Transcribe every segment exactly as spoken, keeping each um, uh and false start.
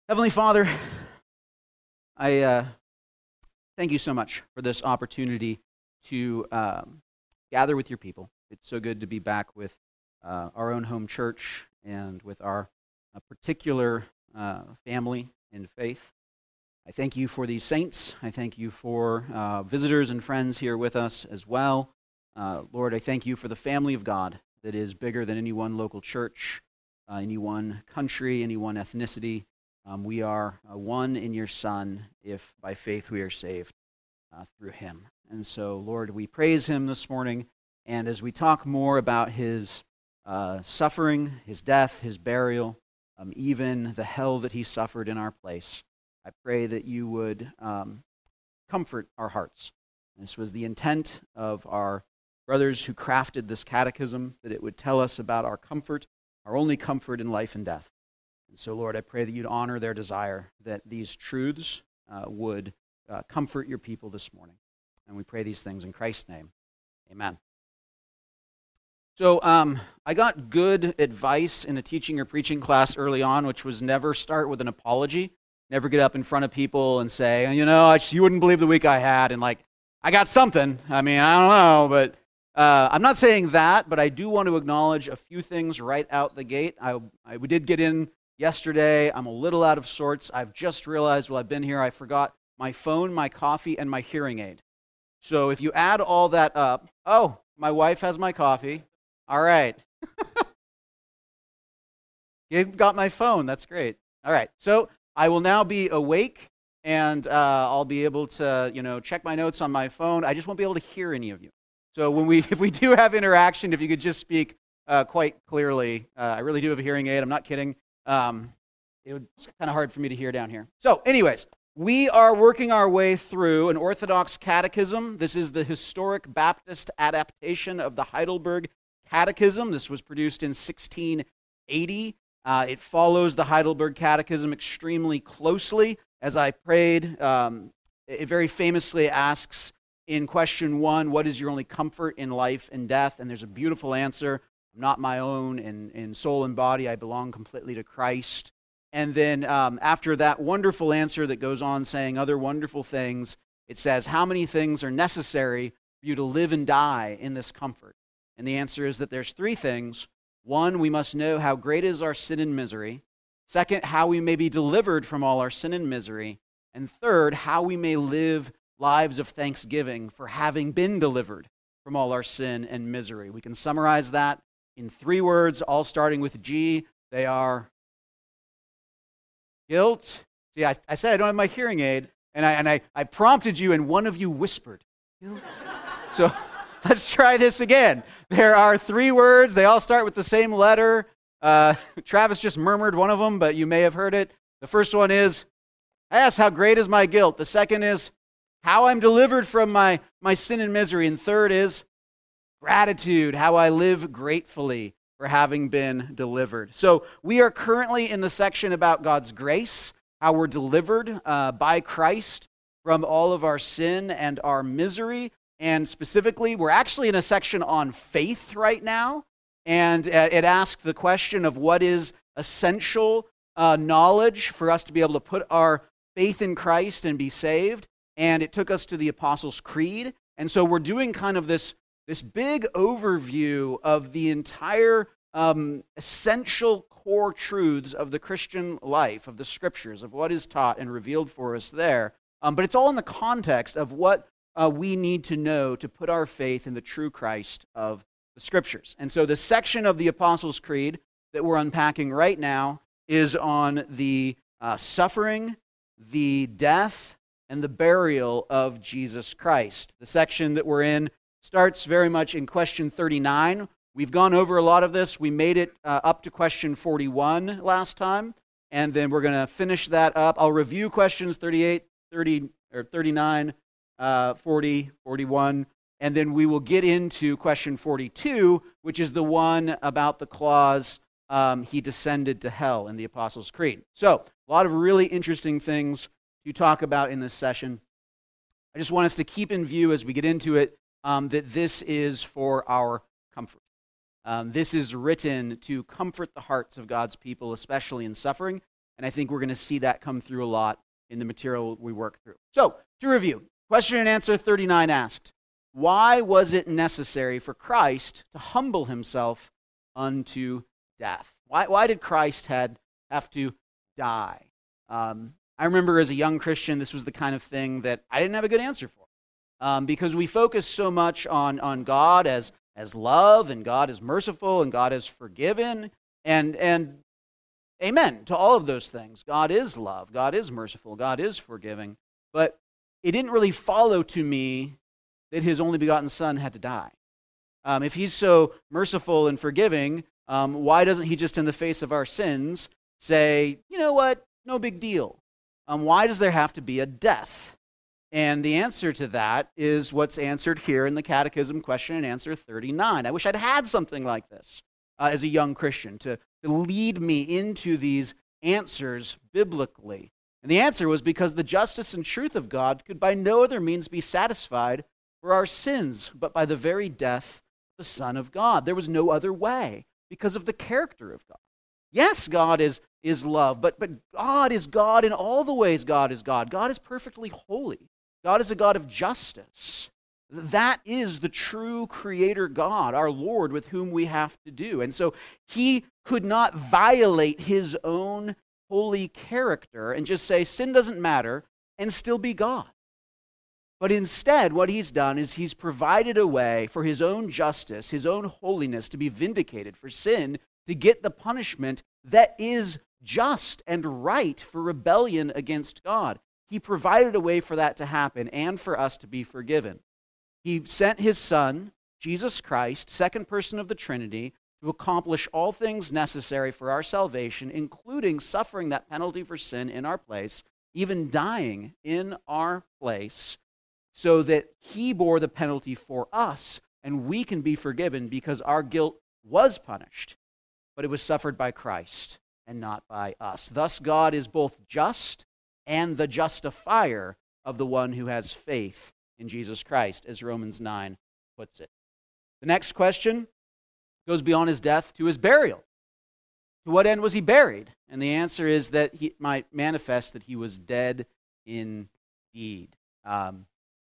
Heavenly Father, I uh, thank you so much for this opportunity to um, gather with your people. It's so good to be back with uh, our own home church and with our uh, particular uh, family in faith. I thank you for these saints. I thank you for uh, visitors and friends here with us as well. Uh, Lord, I thank you for the family of God that is bigger than any one local church, uh, any one country, any one ethnicity. Um, we are uh, one in your Son if by faith we are saved uh, through him. And so, Lord, we praise him this morning. And as we talk more about his uh, suffering, his death, his burial, um, even the hell that he suffered in our place, I pray that you would um, comfort our hearts. This was the intent of our brothers who crafted this catechism, that it would tell us about our comfort, our only comfort in life and death. And so, Lord, I pray that you'd honor their desire, that these truths uh, would uh, comfort your people this morning. And we pray these things in Christ's name. Amen. So um, I got good advice in a teaching or preaching class early on, which was never start with an apology. Never get up in front of people and say, you know, I just, you wouldn't believe the week I had, and like, I got something. I mean, I don't know, but uh, I'm not saying that, but I do want to acknowledge a few things right out the gate. I, I we did get in yesterday. I'm a little out of sorts. I've just realized while I've been here, I forgot my phone, my coffee, and my hearing aid. So if you add all that up, oh, my wife has my coffee. All right. You got my phone. That's great. All right. So I will now be awake, and uh, I'll be able to, you know, check my notes on my phone. I just won't be able to hear any of you. So when we, if we do have interaction, if you could just speak uh, quite clearly. Uh, I really do have a hearing aid. I'm not kidding. Um, it would, it's kind of hard for me to hear down here. So anyways, we are working our way through an Orthodox catechism. This is the historic Baptist adaptation of the Heidelberg Catechism. This was produced in sixteen eighty. Uh, it follows the Heidelberg Catechism extremely closely. As I prayed, um, it very famously asks in question one, what is your only comfort in life and death? And there's a beautiful answer. I'm not my own. In, in soul and body, I belong completely to Christ. And then um, after that wonderful answer that goes on saying other wonderful things, it says, how many things are necessary for you to live and die in this comfort? And the answer is that there's three things. One, we must know how great is our sin and misery. Second, how we may be delivered from all our sin and misery. And third, how we may live lives of thanksgiving for having been delivered from all our sin and misery. We can summarize that in three words, all starting with G. They are guilt. See, I, I said I don't have my hearing aid, and I and I, I prompted you, and one of you whispered, guilt. So let's try this again. There are three words. They all start with the same letter. Uh, Travis just murmured one of them, but you may have heard it. The first one is, yes, how great is my guilt. The second is, how I'm delivered from my, my sin and misery. And third is, gratitude, how I live gratefully for having been delivered. So we are currently in the section about God's grace, how we're delivered uh, by Christ from all of our sin and our misery. And specifically, we're actually in a section on faith right now. And it asks the question of what is essential uh, knowledge for us to be able to put our faith in Christ and be saved. And it took us to the Apostles' Creed. And so we're doing kind of this, this big overview of the entire um, essential core truths of the Christian life, of the Scriptures, of what is taught and revealed for us there. Um, but it's all in the context of what uh, we need to know to put our faith in the true Christ of the Scriptures. And so the section of the Apostles' Creed that we're unpacking right now is on the uh, suffering, the death, and the burial of Jesus Christ. The section that we're in starts very much in question thirty-nine. We've gone over a lot of this. We made it uh, up to question forty-one last time, and then we're going to finish that up. I'll review questions thirty-eight, thirty, or thirty-nine, uh, forty, forty-one, and then we will get into question forty-two, which is the one about the clause, um, he descended to hell in the Apostles' Creed. So, a lot of really interesting things to talk about in this session. I just want us to keep in view as we get into it um, that this is for our comfort. Um, this is written to comfort the hearts of God's people, especially in suffering. And I think we're going to see that come through a lot in the material we work through. So, to review, question and answer thirty-nine asked, why was it necessary for Christ to humble himself unto death? Why, why did Christ had, have to die? Um, I remember as a young Christian, this was the kind of thing that I didn't have a good answer for. Um, because we focus so much on, on God as, as love, and God is merciful, and God is forgiven, and, and amen to all of those things. God is love, God is merciful, God is forgiving, but it didn't really follow to me that his only begotten Son had to die. Um, if he's so merciful and forgiving, um, why doesn't he just in the face of our sins say, you know what, no big deal? Um, why does there have to be a death? And the answer to that is what's answered here in the Catechism question and answer thirty-nine. I wish I'd had something like this uh, as a young Christian to, to lead me into these answers biblically. And the answer was because the justice and truth of God could by no other means be satisfied for our sins, but by the very death of the Son of God. There was no other way because of the character of God. Yes, God is, is love, but, but God is God in all the ways God is God. God is perfectly holy. God is a God of justice. That is the true creator God, our Lord, with whom we have to do. And so he could not violate his own holy character and just say sin doesn't matter and still be God. But instead, what he's done is he's provided a way for his own justice, his own holiness to be vindicated, for sin to get the punishment that is just and right for rebellion against God. He provided a way for that to happen and for us to be forgiven. He sent his Son, Jesus Christ, second person of the Trinity, to accomplish all things necessary for our salvation, including suffering that penalty for sin in our place, even dying in our place, so that he bore the penalty for us and we can be forgiven because our guilt was punished, but it was suffered by Christ and not by us. Thus, God is both just and the justifier of the one who has faith in Jesus Christ, as Romans nine puts it. The next question goes beyond his death to his burial. To what end was he buried? And the answer is that he might manifest that he was dead indeed. Um,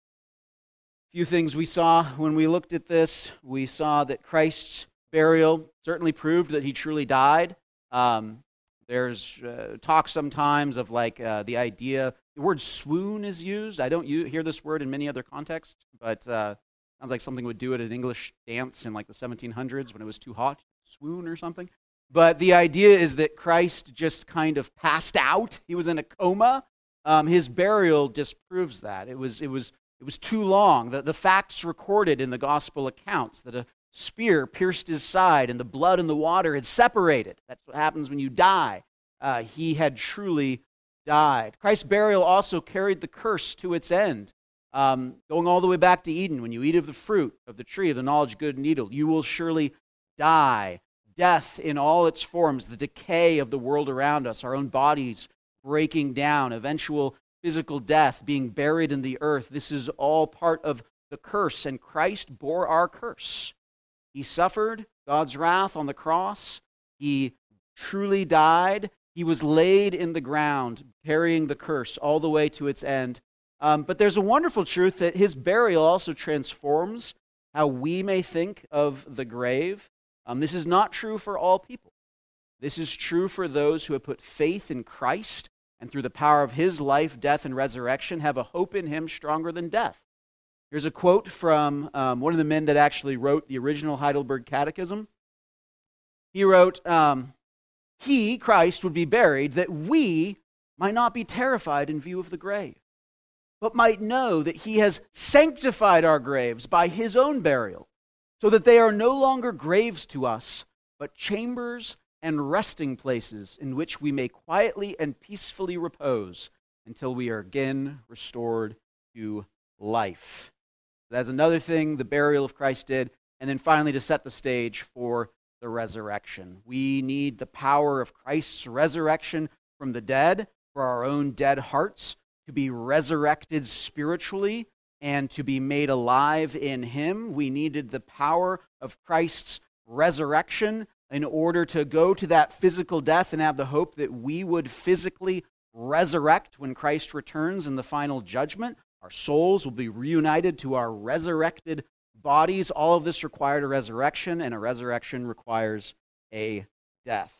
few things we saw when we looked at this. We saw that Christ's burial certainly proved that he truly died. Um, there's uh, talk sometimes of like uh, the idea, the word swoon is used. I don't u- hear this word in many other contexts, but uh, sounds like something would do at an English dance in like the seventeen hundreds when it was too hot, swoon or something. But the idea is that Christ just kind of passed out. He was in a coma. Um, his burial disproves that. It was, it was, it was too long. The, the facts recorded in the gospel accounts that a spear pierced his side and the blood and the water had separated. That's what happens when you die. Uh, he had truly died. Christ's burial also carried the curse to its end. Um, going all the way back to Eden, when you eat of the fruit of the tree of the knowledge of good and evil, you will surely die. Death in all its forms, the decay of the world around us, our own bodies breaking down, eventual physical death, being buried in the earth. This is all part of the curse, and Christ bore our curse. He suffered God's wrath on the cross. He truly died. He was laid in the ground, carrying the curse all the way to its end. Um, but there's a wonderful truth that his burial also transforms how we may think of the grave. Um, this is not true for all people. This is true for those who have put faith in Christ and through the power of his life, death, and resurrection have a hope in him stronger than death. Here's a quote from um, one of the men that actually wrote the original Heidelberg Catechism. He wrote, um, he, Christ, would be buried that we might not be terrified in view of the grave, but might know that he has sanctified our graves by his own burial, so that they are no longer graves to us, but chambers and resting places in which we may quietly and peacefully repose until we are again restored to life. That's another thing the burial of Christ did. And then finally, to set the stage for the resurrection. We need the power of Christ's resurrection from the dead for our own dead hearts to be resurrected spiritually and to be made alive in him. We needed the power of Christ's resurrection in order to go to that physical death and have the hope that we would physically resurrect when Christ returns in the final judgment. Our souls will be reunited to our resurrected bodies. All of this required a resurrection, and a resurrection requires a death.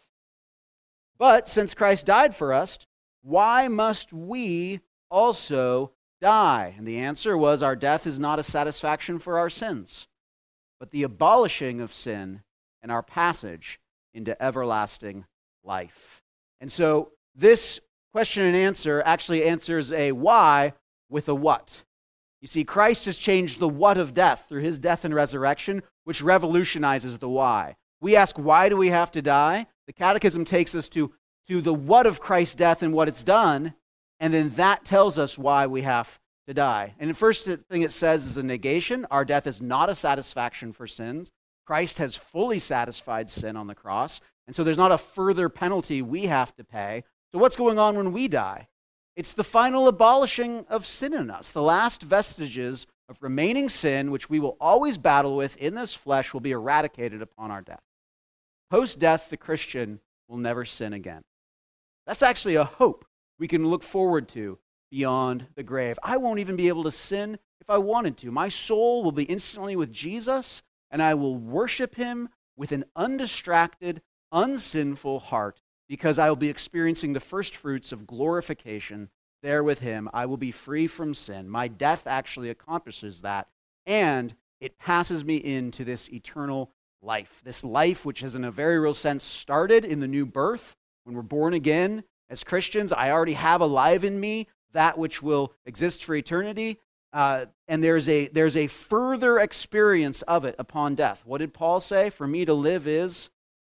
But since Christ died for us, why must we also die? And the answer was, our death is not a satisfaction for our sins, but the abolishing of sin and our passage into everlasting life. And so this question and answer actually answers a why with a what. You see, Christ has changed the what of death through his death and resurrection, which revolutionizes the why. We ask, why do we have to die? The Catechism takes us to, to the what of Christ's death and what it's done, and then that tells us why we have to die. And the first thing it says is a negation. Our death is not a satisfaction for sins. Christ has fully satisfied sin on the cross, and so there's not a further penalty we have to pay. So what's going on when we die? It's the final abolishing of sin in us. The last vestiges of remaining sin, which we will always battle with in this flesh, will be eradicated upon our death. Post-death, the Christian will never sin again. That's actually a hope we can look forward to beyond the grave. I won't even be able to sin if I wanted to. My soul will be instantly with Jesus, and I will worship him with an undistracted, unsinful heart, because I will be experiencing the first fruits of glorification there with him. I will be free from sin. My death actually accomplishes that, and it passes me into this eternal life. This life which has in a very real sense started in the new birth. When we're born again as Christians, I already have alive in me that which will exist for eternity. Uh, and there's a, there's a further experience of it upon death. What did Paul say? For me to live is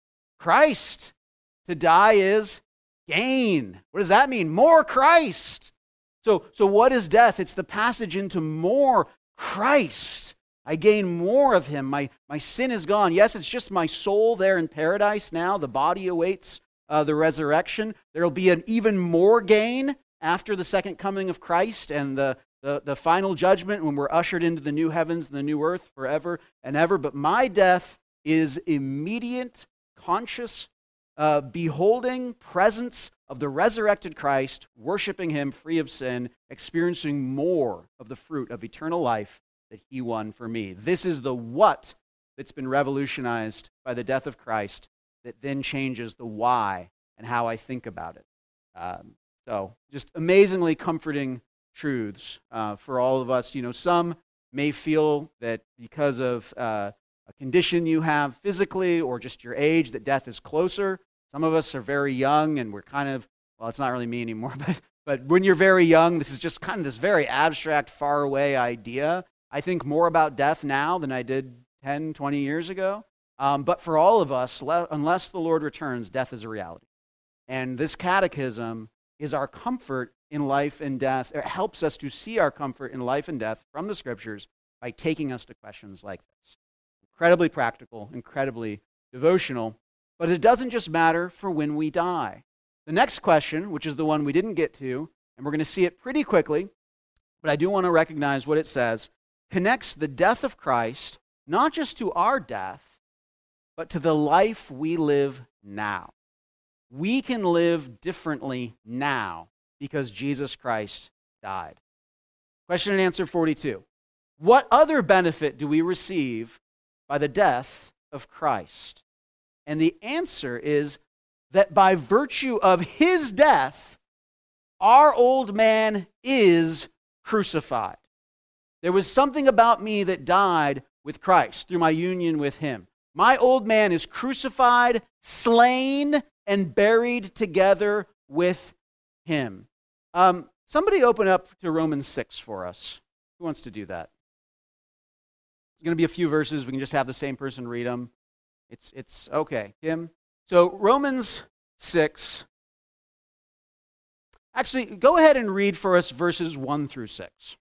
Christ. To die is gain. What does that mean? More Christ. So, so what is death? It's the passage into more Christ. I gain more of him. My, my sin is gone. Yes, it's just my soul there in paradise now. The body awaits uh, the resurrection. There will be an even more gain after the second coming of Christ and the, the, the final judgment when we're ushered into the new heavens and the new earth forever and ever. But my death is immediate, conscious, uh, beholding presence of the resurrected Christ, worshiping him free of sin, experiencing more of the fruit of eternal life that he won for me. This is the what that's been revolutionized by the death of Christ that then changes the why and how I think about it. Um, so just amazingly comforting truths uh, for all of us. You know, some may feel that because of uh, a condition you have physically or just your age that death is closer. Some of us are very young and we're kind of, well, it's not really me anymore, but, but when you're very young, this is just kind of this very abstract, far away idea. I think more about death now than I did ten, twenty years ago. Um, but for all of us, le- unless the Lord returns, death is a reality. And this catechism is our comfort in life and death. It helps us to see our comfort in life and death from the Scriptures by taking us to questions like this. Incredibly practical, incredibly devotional. But it doesn't just matter for when we die. The next question, which is the one we didn't get to, and we're going to see it pretty quickly, but I do want to recognize what it says, connects the death of Christ not just to our death, but to the life we live now. We can live differently now because Jesus Christ died. Question and answer forty-two. What other benefit do we receive by the death of Christ? And the answer is that by virtue of his death, our old man is crucified. There was something about me that died with Christ through my union with him. My old man is crucified, slain, and buried together with him. Um, somebody open up to Romans six for us. Who wants to do that? It's going to be a few verses. We can just have the same person read them. It's, it's okay. Kim? So Romans six. Actually, go ahead and read for us verses one through six.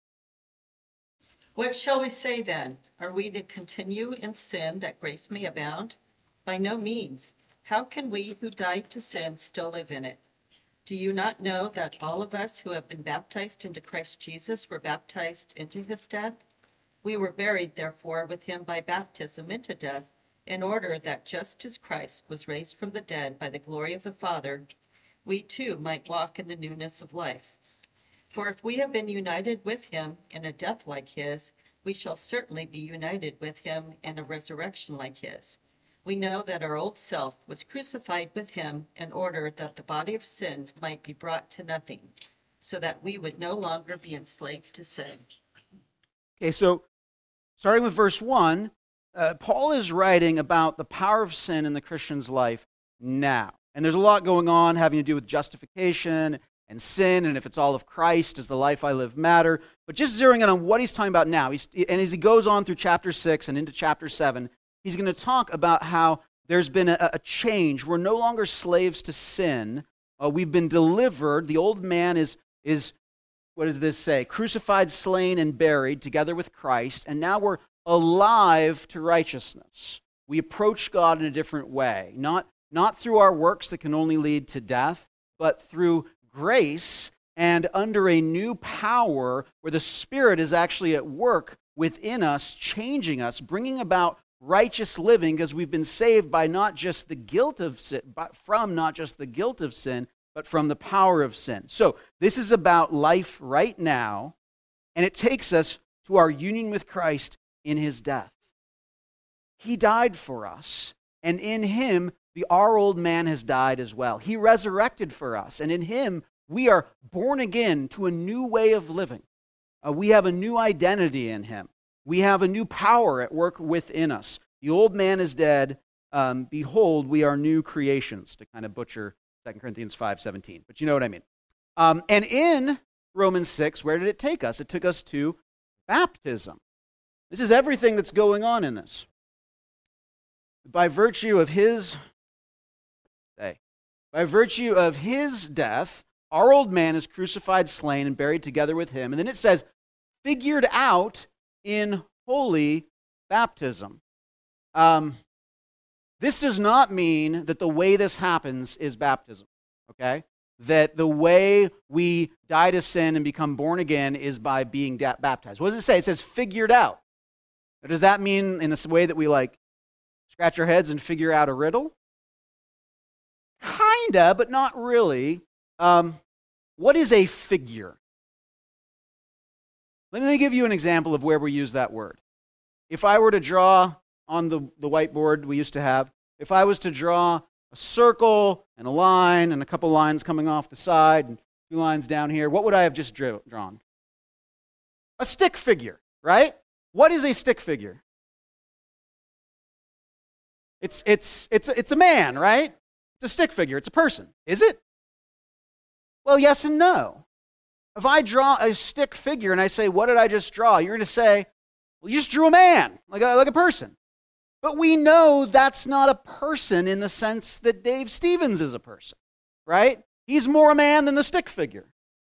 What shall we say then? Are we to continue in sin that grace may abound? By no means. How can we who died to sin still live in it? Do you not know that all of us who have been baptized into Christ Jesus were baptized into his death? We were buried, therefore, with him by baptism into death, in order that just as Christ was raised from the dead by the glory of the Father, we too might walk in the newness of life. For if we have been united with him in a death like his, we shall certainly be united with him in a resurrection like his. We know that our old self was crucified with him in order that the body of sin might be brought to nothing, so that we would no longer be enslaved to sin. Okay, so starting with verse one, uh, Paul is writing about the power of sin in the Christian's life now. And there's a lot going on having to do with justification and sin, and if it's all of Christ, does the life I live matter? But just zeroing in on what he's talking about now, he's, and as he goes on through chapter six and into chapter seven, he's going to talk about how there's been a, a change. We're no longer slaves to sin. Uh, we've been delivered. The old man is, is, what does this say? Crucified, slain, and buried together with Christ, and now we're alive to righteousness. We approach God in a different way, not, not through our works that can only lead to death, but through grace and under a new power where the Spirit is actually at work within us, changing us, bringing about righteous living, because we've been saved by not just the guilt of sin, but from not just the guilt of sin, but from the power of sin. So this is about life right now, and it takes us to our union with Christ in his death. He died for us, and in him, the our old man has died as well. He resurrected for us, and in him, we are born again to a new way of living. Uh, we have a new identity in him. We have a new power at work within us. The old man is dead. Um, behold, we are new creations, to kind of butcher Second Corinthians five seventeen. But you know what I mean. Um, and in Romans six, where did it take us? It took us to baptism. This is everything that's going on in this. By virtue of his, say, by virtue of his death, our old man is crucified, slain, and buried together with him. And then it says, figured out in holy baptism. Um, this does not mean that the way this happens is baptism, okay? That the way we die to sin and become born again is by being da- baptized. What does it say? It says figured out. Does that mean in this way that we like scratch our heads and figure out a riddle? Kinda, but not really. Um, what is a figure? Let me give you an example of where we use that word. If I were to draw on the, the whiteboard we used to have, if I was to draw a circle and a line and a couple lines coming off the side and two lines down here, what would I have just drew, drawn? A stick figure, right? What is a stick figure? It's, it's, it's, it's a man, right? It's a stick figure. It's a person. Is it? Well, yes and no. If I draw a stick figure and I say, what did I just draw? You're going to say, well, you just drew a man, like a, like a person. But we know that's not a person in the sense that Dave Stevens is a person, right? He's more a man than the stick figure.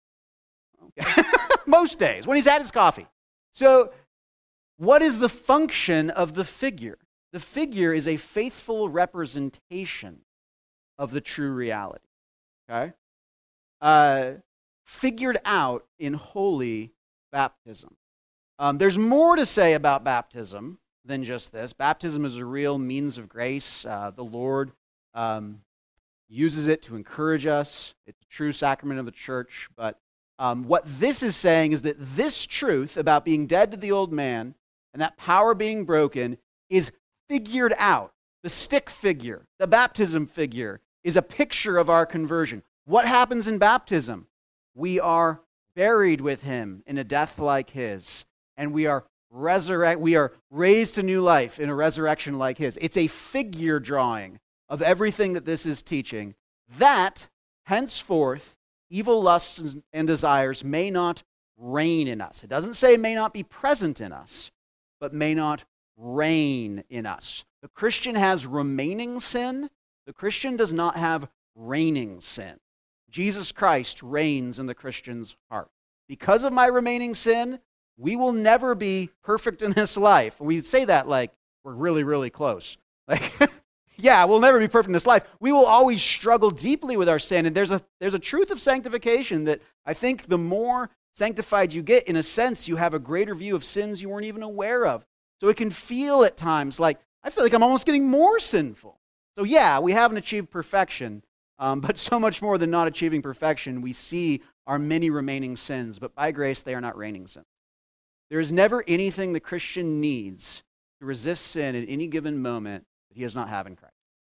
Okay. Most days, when he's had his coffee. So, what is the function of the figure? The figure is a faithful representation of the true reality, okay? Uh, figured out in holy baptism. Um, there's more to say about baptism than just this. Baptism is a real means of grace. Uh, the Lord um, uses it to encourage us. It's a true sacrament of the church. But um, what this is saying is that this truth about being dead to the old man and that power being broken is figured out. The stick figure, the baptism figure, is a picture of our conversion. What happens in baptism? We are buried with him in a death like his, and we are resurrect. We are raised to new life in a resurrection like his. It's a figure drawing of everything that this is teaching, that henceforth evil lusts and desires may not reign in us. It doesn't say may not be present in us, but may not reign in us. The Christian has remaining sin. The Christian does not have reigning sin. Jesus Christ reigns in the Christian's heart. Because of my remaining sin, we will never be perfect in this life. We say that like we're really, really close. Like, yeah, we'll never be perfect in this life. We will always struggle deeply with our sin. And there's a there's a truth of sanctification that I think the more sanctified you get, in a sense, you have a greater view of sins you weren't even aware of. So it can feel at times like I feel like I'm almost getting more sinful. So yeah, we haven't achieved perfection, um, but so much more than not achieving perfection, we see our many remaining sins, but by grace they are not reigning sins. There is never anything the Christian needs to resist sin at any given moment that he does not have in Christ.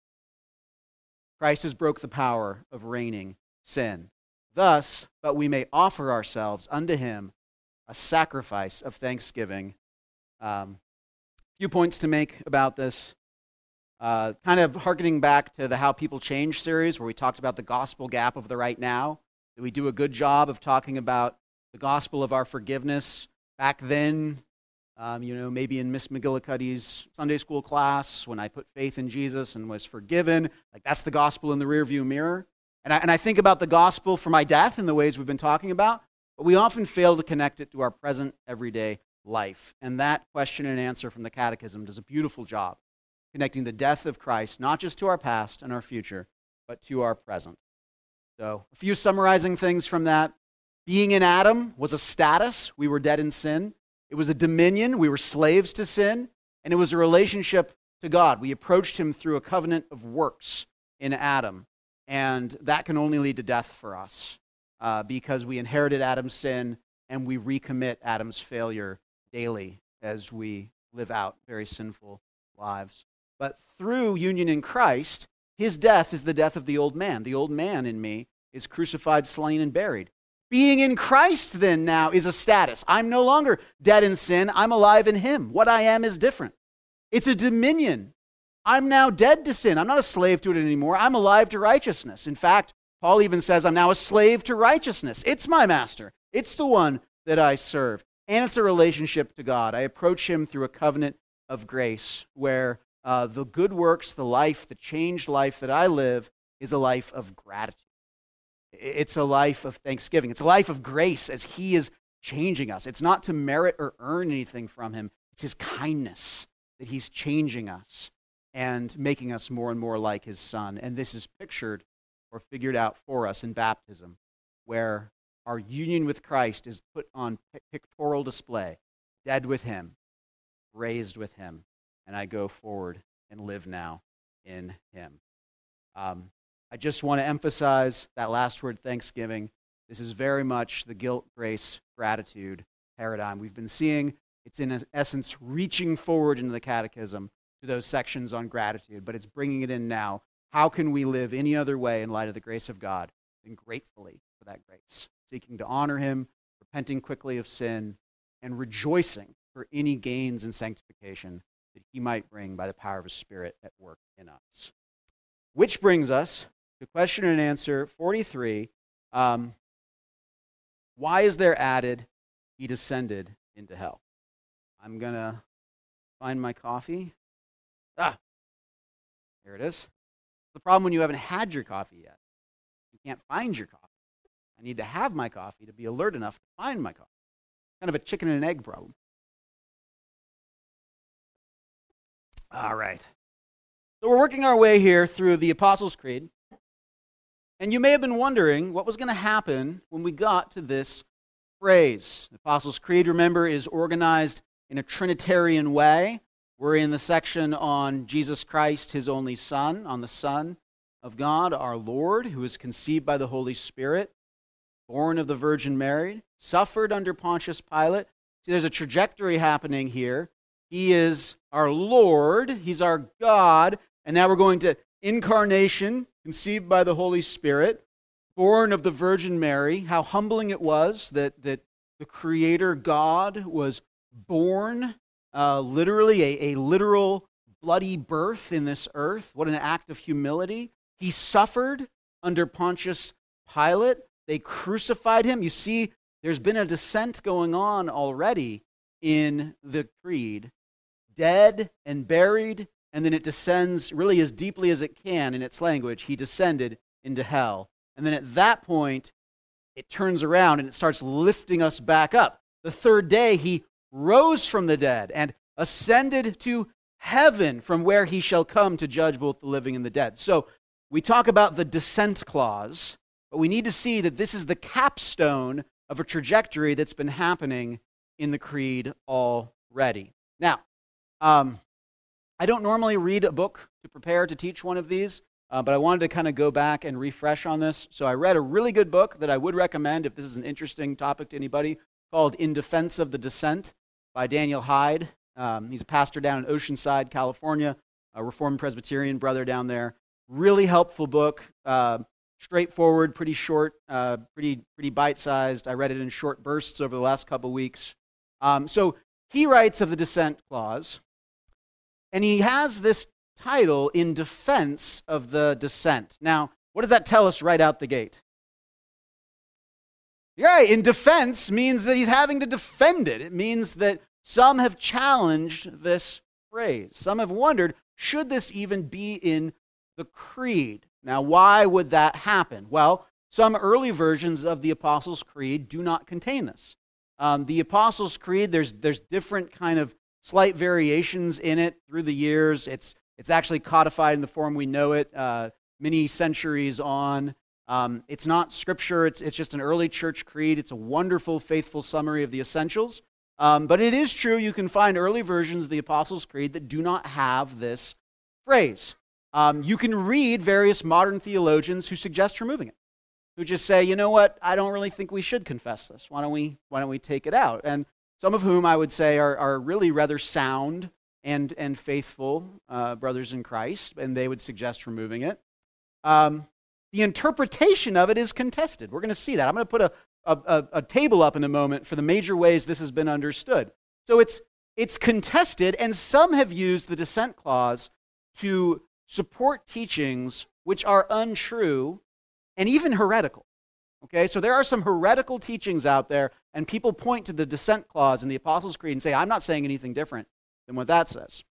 Christ has broke the power of reigning sin. Thus, but we may offer ourselves unto him a sacrifice of thanksgiving. Um, few points to make about this. Uh, kind of hearkening back to the How People Change series, where we talked about the gospel gap of the right now. Did we do a good job of talking about the gospel of our forgiveness back then? Um, you know, maybe in Miss McGillicuddy's Sunday school class, when I put faith in Jesus and was forgiven, like that's the gospel in the rearview mirror. And I, and I think about the gospel for my death in the ways we've been talking about, but we often fail to connect it to our present, everyday life. And that question and answer from the Catechism does a beautiful job connecting the death of Christ, not just to our past and our future, but to our present. So a few summarizing things from that. Being in Adam was a status. We were dead in sin. It was a dominion. We were slaves to sin. And it was a relationship to God. We approached him through a covenant of works in Adam. And that can only lead to death for us uh, because we inherited Adam's sin and we recommit Adam's failure daily as we live out very sinful lives. But through union in Christ, his death is the death of the old man. The old man in me is crucified, slain, and buried. Being in Christ then now is a status. I'm no longer dead in sin. I'm alive in him. What I am is different. It's a dominion. I'm now dead to sin. I'm not a slave to it anymore. I'm alive to righteousness. In fact, Paul even says I'm now a slave to righteousness. It's my master. It's the one that I serve. And it's a relationship to God. I approach him through a covenant of grace where uh, the good works, the life, the changed life that I live is a life of gratitude. It's a life of thanksgiving. It's a life of grace as he is changing us. It's not to merit or earn anything from him. It's his kindness that he's changing us and making us more and more like his son. And this is pictured or figured out for us in baptism, where our union with Christ is put on pictorial display, dead with him, raised with him, and I go forward and live now in him. Um, I just want to emphasize that last word, thanksgiving. This is very much the guilt, grace, gratitude paradigm we've been seeing. It's in essence reaching forward into the catechism to those sections on gratitude, but it's bringing it in now. How can we live any other way in light of the grace of God than gratefully for that grace? Seeking to honor him, repenting quickly of sin, and rejoicing for any gains in sanctification that he might bring by the power of his Spirit at work in us. Which brings us to question and answer forty-three. Um, why is there added, he descended into hell? I'm going to find my coffee. Ah, here it is. The problem when you haven't had your coffee yet. You can't find your coffee. I need to have my coffee to be alert enough to find my coffee. Kind of a chicken and egg problem. All right. So we're working our way here through the Apostles' Creed. And you may have been wondering what was going to happen when we got to this phrase. The Apostles' Creed, remember, is organized in a Trinitarian way. We're in the section on Jesus Christ, his only Son, on the Son of God, our Lord, who was conceived by the Holy Spirit, born of the Virgin Mary, suffered under Pontius Pilate. See, there's a trajectory happening here. He is our Lord, he's our God, and now we're going to incarnation, conceived by the Holy Spirit, born of the Virgin Mary. How humbling it was that, that the Creator God was born, uh, literally a, a literal bloody birth in this earth. What an act of humility. He suffered under Pontius Pilate. They crucified him. You see, there's been a descent going on already in the creed. Dead and buried, and then it descends really as deeply as it can in its language. He descended into hell. And then at that point, it turns around and it starts lifting us back up. The third day, he rose from the dead and ascended to heaven, from where he shall come to judge both the living and the dead. So we talk about the descent clause, but we need to see that this is the capstone of a trajectory that's been happening in the creed already. Now, um, I don't normally read a book to prepare to teach one of these, uh, but I wanted to kind of go back and refresh on this. So I read a really good book that I would recommend if this is an interesting topic to anybody, called In Defense of the Dissent by Daniel Hyde. Um, he's a pastor down in Oceanside, California, a Reformed Presbyterian brother down there. Really helpful book, uh, straightforward, pretty short, uh, pretty pretty bite-sized. I read it in short bursts over the last couple weeks. Um, so he writes of the dissent clause, and he has this title, In Defense of the Dissent. Now, what does that tell us right out the gate? Yeah, in defense means that he's having to defend it. It means that some have challenged this phrase. Some have wondered, should this even be in the creed? Now, why would that happen? Well, some early versions of the Apostles' Creed do not contain this. Um, the Apostles' Creed, there's there's different kind of slight variations in it through the years. It's it's actually codified in the form we know it, uh, many centuries on. Um, it's not scripture. It's it's just an early church creed. It's a wonderful, faithful summary of the essentials. Um, but it is true you can find early versions of the Apostles' Creed that do not have this phrase. Um, you can read various modern theologians who suggest removing it, who just say, you know what, I don't really think we should confess this. Why don't we, why don't we take it out? And some of whom I would say are, are really rather sound and, and faithful uh, brothers in Christ, and they would suggest removing it. Um, the interpretation of it is contested. We're going to see that. I'm going to put a, a, a table up in a moment for the major ways this has been understood. So it's, it's contested, and some have used the dissent clause to support teachings which are untrue and even heretical. Okay, so there are some heretical teachings out there, and people point to the dissent clause in the Apostles' Creed and say, I'm not saying anything different than what that says.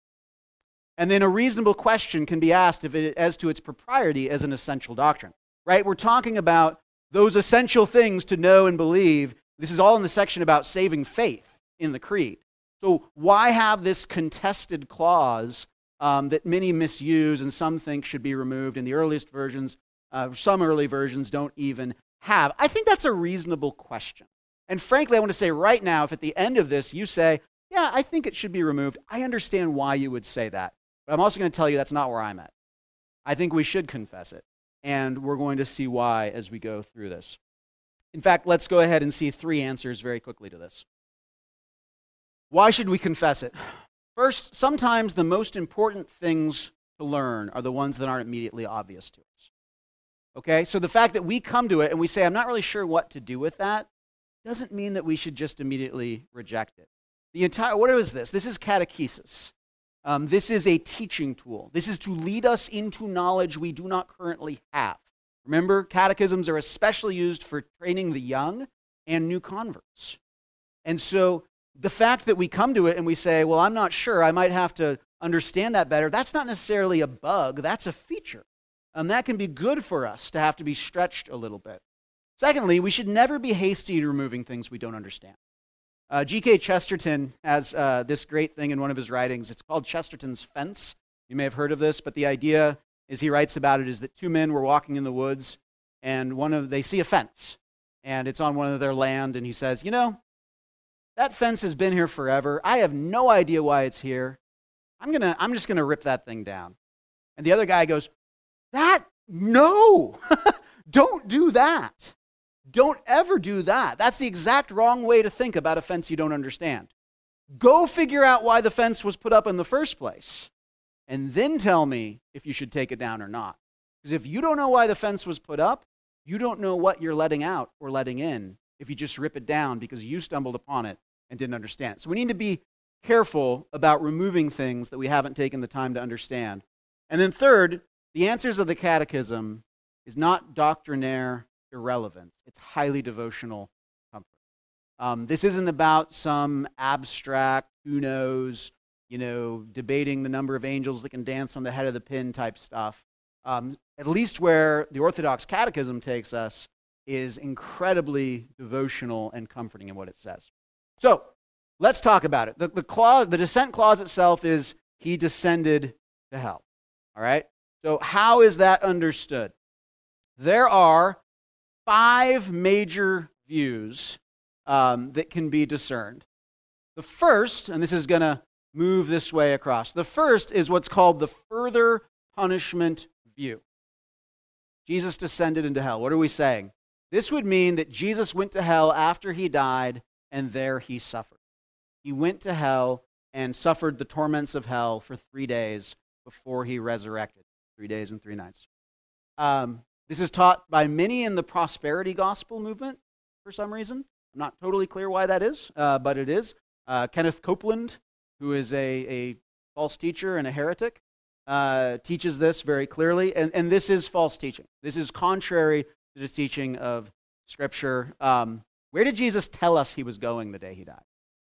And then a reasonable question can be asked if it, as to its propriety as an essential doctrine. Right? We're talking about those essential things to know and believe. This is all in the section about saving faith in the Creed. So why have this contested clause Um, that many misuse and some think should be removed in the earliest versions? Uh, some early versions don't even have. I think that's a reasonable question. And frankly, I want to say right now, if at the end of this you say, yeah, I think it should be removed, I understand why you would say that. But I'm also going to tell you that's not where I'm at. I think we should confess it. And we're going to see why as we go through this. In fact, let's go ahead and see three answers very quickly to this. Why should we confess it? First, sometimes the most important things to learn are the ones that aren't immediately obvious to us. Okay, so the fact that we come to it and we say, I'm not really sure what to do with that, doesn't mean that we should just immediately reject it. The entire, what is this? This is catechesis. Um, this is a teaching tool. This is to lead us into knowledge we do not currently have. Remember, catechisms are especially used for training the young and new converts. And so the fact that we come to it and we say, well, I'm not sure, I might have to understand that better, that's not necessarily a bug, that's a feature. And that can be good for us to have to be stretched a little bit. Secondly, we should never be hasty in removing things we don't understand. Uh, G K Chesterton has uh, this great thing in one of his writings. It's called Chesterton's Fence. You may have heard of this, but the idea, as he writes about it, is that two men were walking in the woods, and one of they see a fence, and it's on one of their land, and he says, you know, that fence has been here forever. I have no idea why it's here. I'm gonna, I'm just gonna rip that thing down. And the other guy goes, that, no, don't do that. Don't ever do that. That's the exact wrong way to think about a fence you don't understand. Go figure out why the fence was put up in the first place, and then tell me if you should take it down or not. Because if you don't know why the fence was put up, you don't know what you're letting out or letting in if you just rip it down because you stumbled upon it and didn't understand it. So we need to be careful about removing things that we haven't taken the time to understand. And then third, the answers of the catechism is not doctrinaire irrelevance. It's highly devotional comfort. Um, this isn't about some abstract, who knows, you know, debating the number of angels that can dance on the head of the pin type stuff. Um, at least where the Orthodox Catechism takes us is incredibly devotional and comforting in what it says. So, let's talk about it. The, the clause, the descent clause itself is, he descended to hell. All right? So, how is that understood? There are five major views um, that can be discerned. The first, and this is going to move this way across. The first is what's called the further punishment view. Jesus descended into hell. What are we saying? This would mean that Jesus went to hell after he died, and there he suffered. He went to hell and suffered the torments of hell for three days before he resurrected. Three days and three nights. Um, this is taught by many in the prosperity gospel movement for some reason. I'm not totally clear why that is, uh, but it is. Uh, Kenneth Copeland, who is a, a false teacher and a heretic, uh, teaches this very clearly, and, and this is false teaching. This is contrary to the teaching of Scripture. Um, where did Jesus tell us he was going the day he died?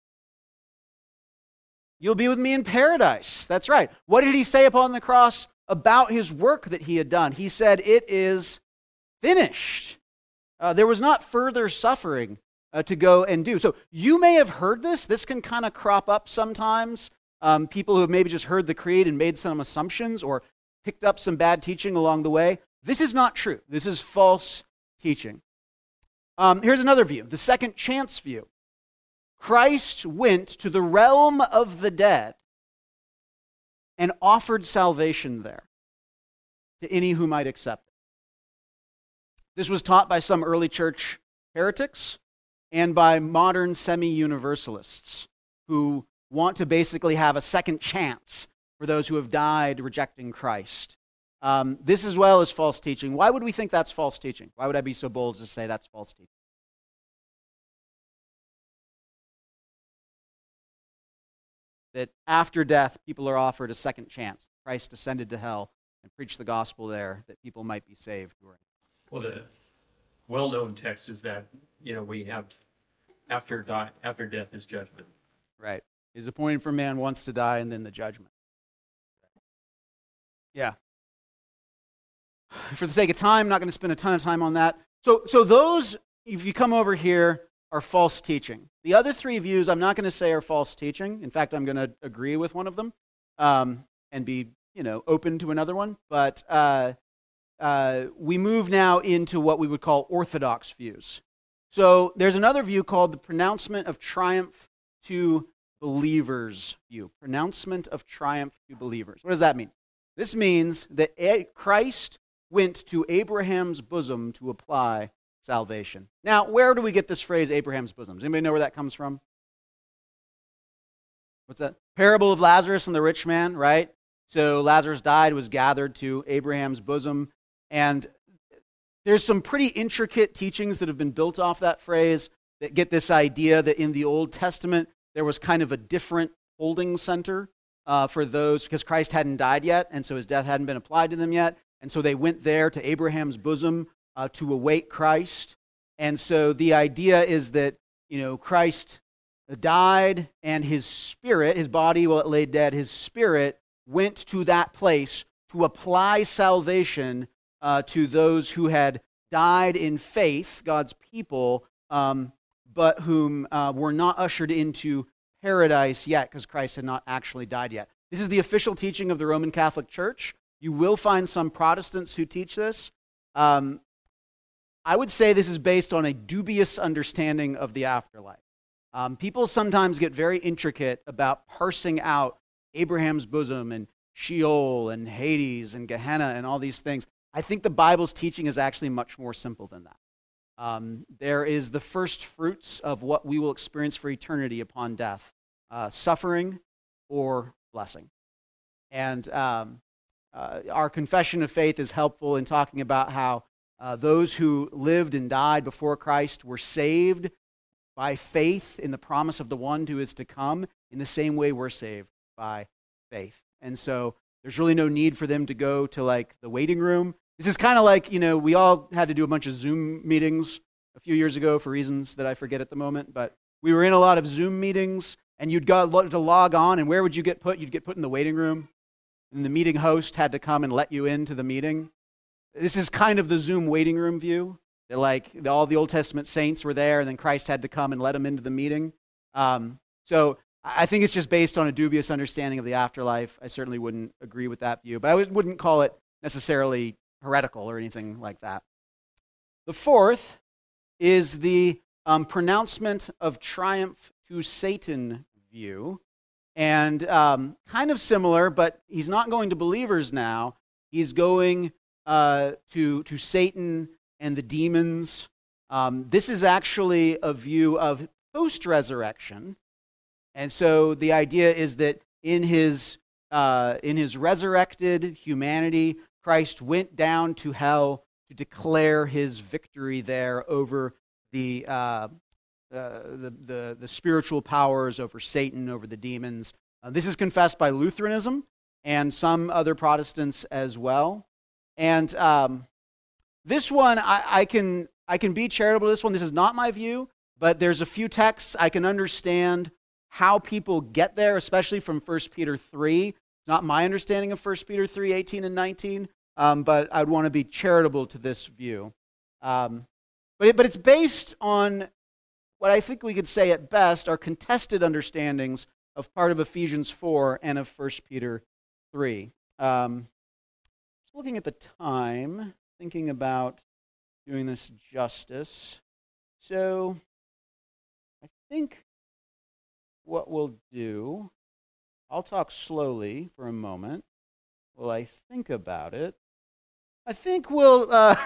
You'll be with me in paradise. That's right. What did he say upon the cross about his work that he had done? He said, it is finished. Uh, there was not further suffering uh, to go and do. So you may have heard this. This can kind of crop up sometimes. Um, people who have maybe just heard the creed and made some assumptions or picked up some bad teaching along the way. This is not true. This is false teaching. Um, here's another view, the second chance view. Christ went to the realm of the dead and offered salvation there to any who might accept it. This was taught by some early church heretics and by modern semi-universalists who want to basically have a second chance for those who have died rejecting Christ. Um, this as well is false teaching. Why would we think that's false teaching? Why would I be so bold to say that's false teaching? That after death, people are offered a second chance. Christ descended to hell and preached the gospel there that people might be saved. Well, the well-known text is that, you know, we have after die, after death is judgment. Right. It is appointed for man once to die and then the judgment. Yeah. For the sake of time, I'm not going to spend a ton of time on that. So, so those, if you come over here, are false teaching. The other three views I'm not going to say are false teaching. In fact, I'm going to agree with one of them um, and be, you know, open to another one. But uh, uh, we move now into what we would call orthodox views. So there's another view called the pronouncement of triumph to believers view. Pronouncement of triumph to believers. What does that mean? This means that Christ went to Abraham's bosom to apply salvation. Now, where do we get this phrase, Abraham's bosom? Does anybody know where that comes from? What's that? Parable of Lazarus and the rich man, right? So Lazarus died, was gathered to Abraham's bosom, and there's some pretty intricate teachings that have been built off that phrase that get this idea that in the Old Testament, there was kind of a different holding center uh, for those, because Christ hadn't died yet, and so his death hadn't been applied to them yet, and so they went there to Abraham's bosom Uh, to await Christ. And so the idea is that, you know, Christ died and his spirit, his body, while it lay dead, his spirit went to that place to apply salvation uh, to those who had died in faith, God's people, um, but whom uh, were not ushered into paradise yet because Christ had not actually died yet. This is the official teaching of the Roman Catholic Church. You will find some Protestants who teach this. Um, I would say this is based on a dubious understanding of the afterlife. Um, people sometimes get very intricate about parsing out Abraham's bosom and Sheol and Hades and Gehenna and all these things. I think the Bible's teaching is actually much more simple than that. Um, there is the first fruits of what we will experience for eternity upon death, uh, suffering or blessing. And um, uh, our confession of faith is helpful in talking about how Uh, those who lived and died before Christ were saved by faith in the promise of the one who is to come, in the same way we're saved by faith. And so there's really no need for them to go to like the waiting room. This is kind of like, you know, we all had to do a bunch of Zoom meetings a few years ago for reasons that I forget at the moment, but we were in a lot of Zoom meetings and you'd go to log on, and where would you get put? You'd get put in the waiting room, and the meeting host had to come and let you into the meeting. This is kind of the Zoom waiting room view. That like all the Old Testament saints were there, and then Christ had to come and let them into the meeting. Um, so I think it's just based on a dubious understanding of the afterlife. I certainly wouldn't agree with that view, but I wouldn't call it necessarily heretical or anything like that. The fourth is the um, pronouncement of triumph to Satan view. And um, kind of similar, but he's not going to believers now. He's going uh, to, to Satan and the demons. Um, this is actually a view of post-resurrection. And so the idea is that in his, uh, in his resurrected humanity, Christ went down to hell to declare his victory there over the, uh, uh, the, the, the spiritual powers, over Satan, over the demons. Uh, this is confessed by Lutheranism and some other Protestants as well. And um, this one, I, I can I can be charitable to this one. This is not my view, but there's a few texts I can understand how people get there, especially from First Peter three. It's not my understanding of First Peter three, eighteen and nineteen, um, but I'd want to be charitable to this view. Um, but, it, but it's based on what I think we could say at best are contested understandings of part of Ephesians four and of First Peter three. Um, just looking at the time, thinking about doing this justice. So I think what we'll do, I'll talk slowly for a moment while I think about it. I think we'll, uh,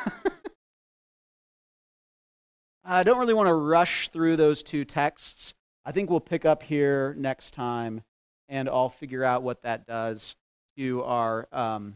I don't really want to rush through those two texts. I think we'll pick up here next time, and I'll figure out what that does to our um,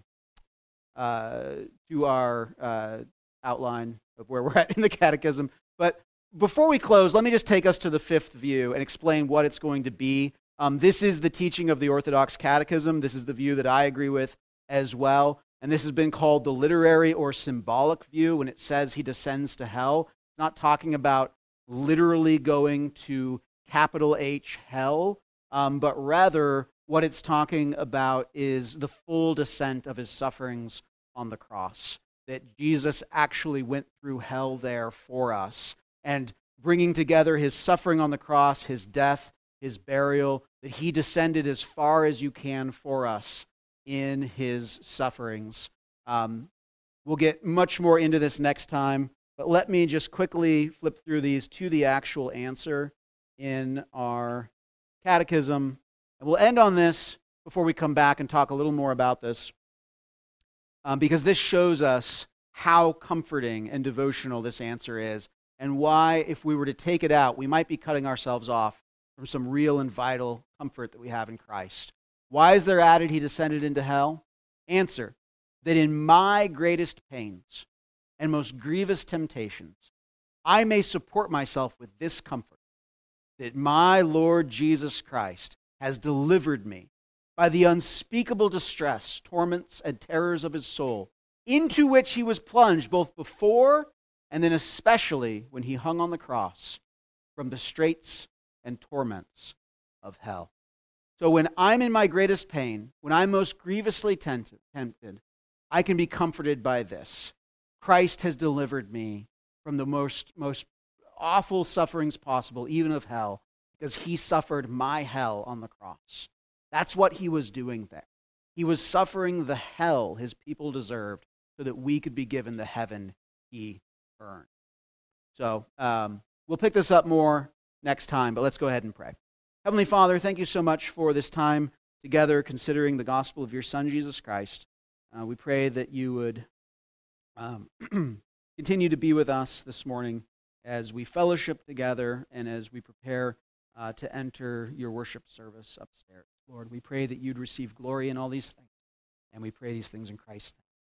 uh, to our uh, outline of where we're at in the catechism. But before we close, let me just take us to the fifth view and explain what it's going to be. Um, this is the teaching of the Orthodox Catechism. This is the view that I agree with as well. And this has been called the literary or symbolic view. When it says he descends to hell, it's not talking about literally going to capital H hell, um, but rather what it's talking about is the full descent of his sufferings on the cross, that Jesus actually went through hell there for us, and bringing together his suffering on the cross, his death, his burial, that he descended as far as you can for us in his sufferings. Um, we'll get much more into this next time, but let me just quickly flip through these to the actual answer in our catechism. And we'll end on this before we come back and talk a little more about this, um, because this shows us how comforting and devotional this answer is, and why, if we were to take it out, we might be cutting ourselves off from some real and vital comfort that we have in Christ. Why is there added, he descended into hell? Answer, that in my greatest pains and most grievous temptations, I may support myself with this comfort, that my Lord Jesus Christ has delivered me by the unspeakable distress, torments, and terrors of his soul, into which he was plunged both before and then especially when he hung on the cross, from the straits and torments of hell. So when I'm in my greatest pain, when I'm most grievously tempted, tempted, I can be comforted by this. Christ has delivered me from the most, most awful sufferings possible, even of hell, because he suffered my hell on the cross. That's what he was doing there. He was suffering the hell his people deserved so that we could be given the heaven he earned. So um, we'll pick this up more next time, but let's go ahead and pray. Heavenly Father, thank you so much for this time together considering the gospel of your Son, Jesus Christ. Uh, we pray that you would um, continue to be with us this morning as we fellowship together and as we prepare uh, to enter your worship service upstairs. Lord, we pray that you'd receive glory in all these things, and we pray these things in Christ's name.